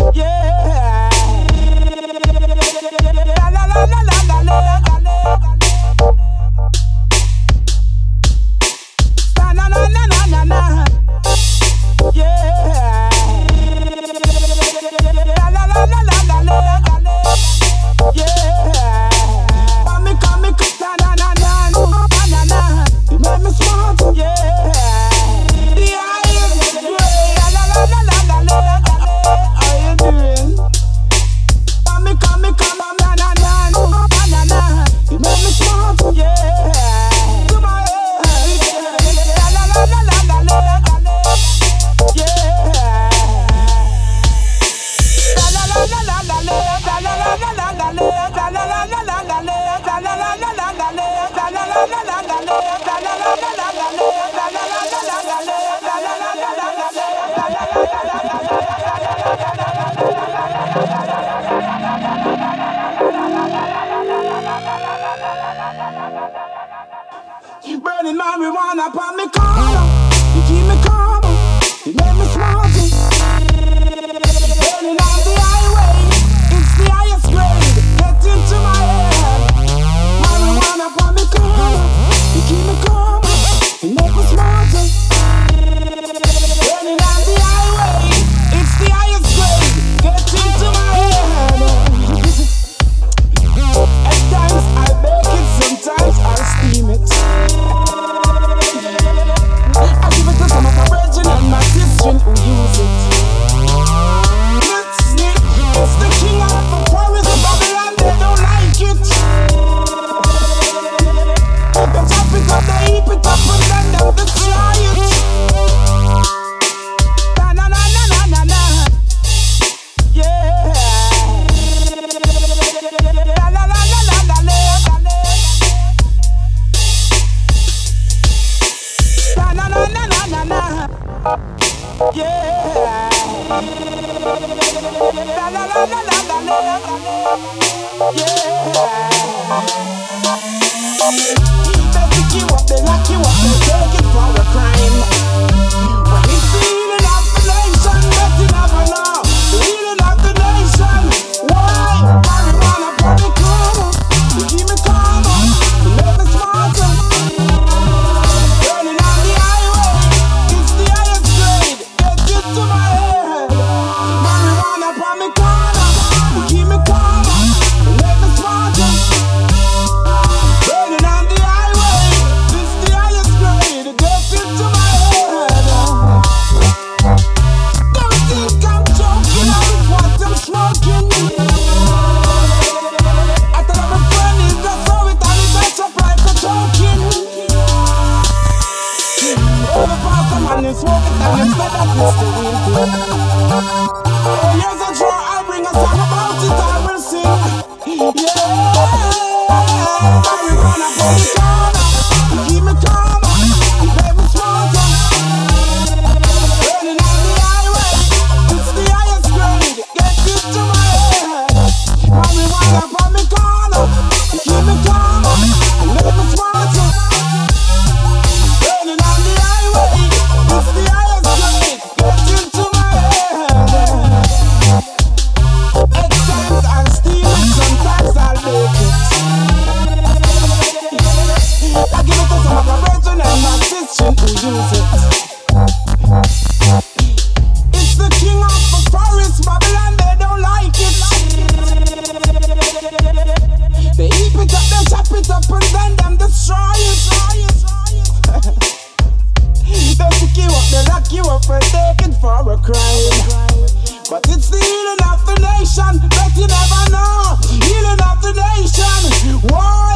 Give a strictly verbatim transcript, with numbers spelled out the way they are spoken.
Yeah. La la la la la la la la. Na na na na na na na. Yeah. La la la la la la la. Yeah. Come come come na na na na na na. You make me smart. Yeah. The highest grade. La la la la la la. How you doing? Come come come na na na na na na. You make me smart. Yeah. To my head. La la la la la la. Yeah. La la la la la la. La la la la la la. La la la la la la. La la la la la la. La la la la la la. La la la la la la. La la la la la la. La la la la la la. Burning marijuana upon me corner. You keep me calm. You make me smart. Burning on the highway. It's the highest grade. Get into my head. Marijuana upon me corner. You keep me calm. You make me smart. Burning on the highway. It's the highest grade. Get into my head. At times I bake it, sometimes I steam it. I give it to some of my brethren and my sister who use it. It's the, it's the king of the forest of Babylon, they don't like it. They chop it up, they heap it up, and then they destroy it. Na na na na na na na. Yeah. La la la la la la la. Na na na na na na na. Yeah. La la la la la la la. Yeah. They pick you up, they lock you up, they take it for a crime. When it's the healing of the nation, but you never know. The healing of the nation. Why? Marijuana for the corner. You keep me calm, you make me smarter. Burning on the highway, it's the highest grade. Get it to my head. Marijuana for me corner. You keep me calm, you make me smarter. Burning on the highway, it's the highest grade. Get it to my head. Don't think I'm joking, I with what I'm smoking. I tell my friend is just throw it and it makes up like a joking. Oh, the pastor man is smoking and it's not that it's the real thing. Oh, here's a draw, I'll bring a song about it, I will sing. Yeah, marijuana for the corner. You keep me calm, you make me smarter. Burning on the highway, it's the highest grade. Get it to my head. Marijuana for me corner. You keep me calm, you make me smarter. Burning on the highway, it's the highest grade. Get into my head. At times I'll steal it, sometimes I'll make it. I give it to some of my brethren and my sister who use it. It's the king of the forest, Babylon, they don't like it. They heap it up, they chop it up, and then them destroy it. They pick you up, they lock you up, and take it for a crime. But it's the healing of the nation, but you never know. Healing of the nation. Whoa.